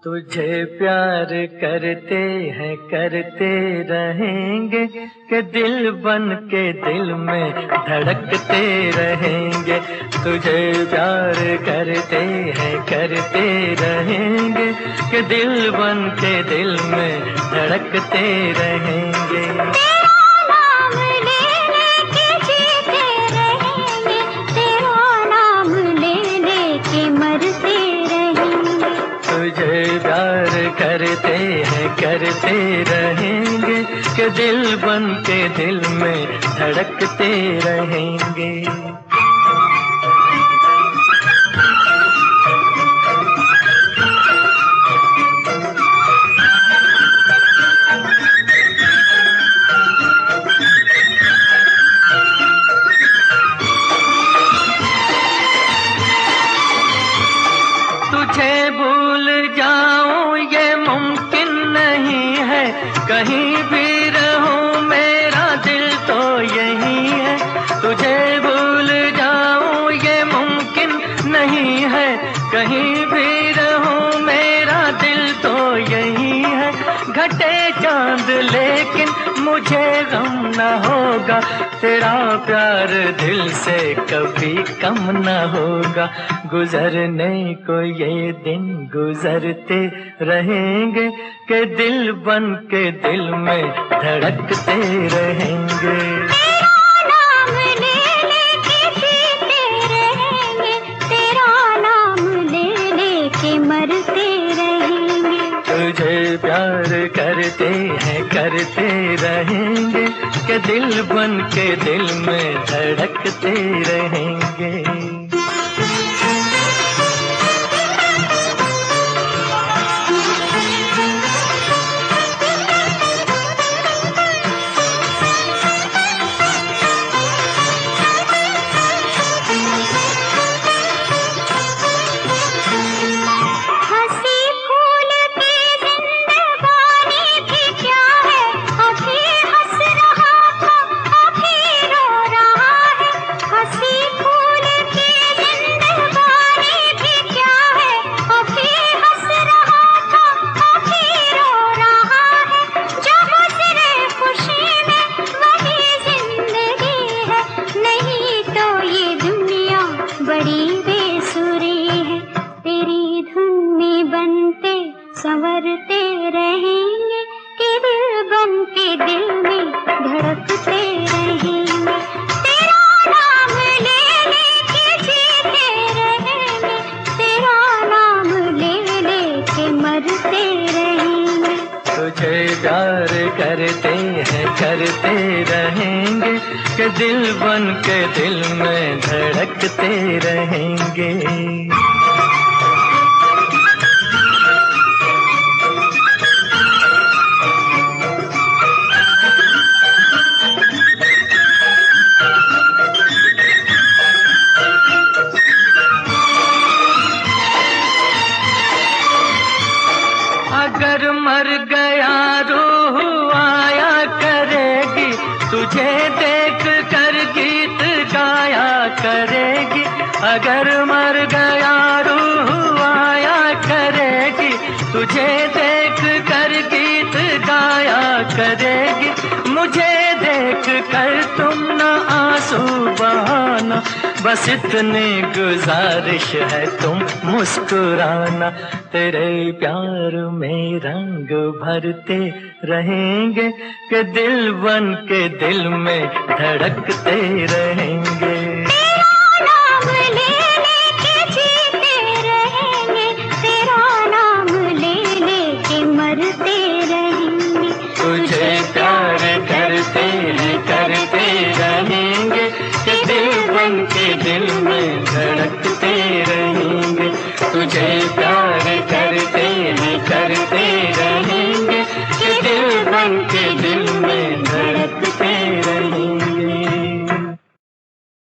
तुझे प्यार करते हैं करते रहेंगे कि दिल बन के दिल में धड़कते रहेंगे। तुझे प्यार करते हैं करते रहेंगे कि दिल बन के दिल में धड़कते रहेंगे। तुझे प्यार करते हैं करते रहेंगे कि दिल बन के दिल में धड़कते रहेंगे। तुझे भूल जाऊं ये मुमकिन नहीं है, कहीं भी रहूं मेरा दिल तो यही है। तुझे भूल जाऊं ये मुमकिन नहीं है, कहीं भी रहूं मेरा दिल तो यही है। घटे चांद लेकिन मुझे गम न होगा, तेरा प्यार दिल से कभी कम न होगा। गुजरने को ये दिन गुजरते रहेंगे कि दिल बन के दिल में धड़कते रहेंगे। तुझे प्यार करते हैं करते रहेंगे कि दिल बन के दिल में धड़कते रहेंगे। संवरते रहेंगे कि दिल बन के दिल में धड़कते रहेंगे। तेरा नाम ले लेके जीते रहेंगे, तेरा नाम ले लेके मरते रहेंगे। तुझे प्यार करते हैं करते रहेंगे कि दिल बन के दिल में धड़कते रहेंगे। अगर मर गया रूह आया करेगी, तुझे देख कर गीत गाया करेगी। अगर मर गया रूह आया करेगी, तुझे देख कर गीत गाया करेगी। मुझे देख कर तुम न आंसू बहाना, बस इतनी गुजारिश है तुम मुस्कुराना। तेरे प्यार में रंग भरते रहेंगे कि दिल बन के दिल में धड़कते रहेंगे। तेरा नाम ले लेके जीते रहेंगे, तेरा नाम ले लेके मरते रहेंगे। तुझे प्यार करते हैं करते रहेंगे कि दिल बन के दिल में धड़कते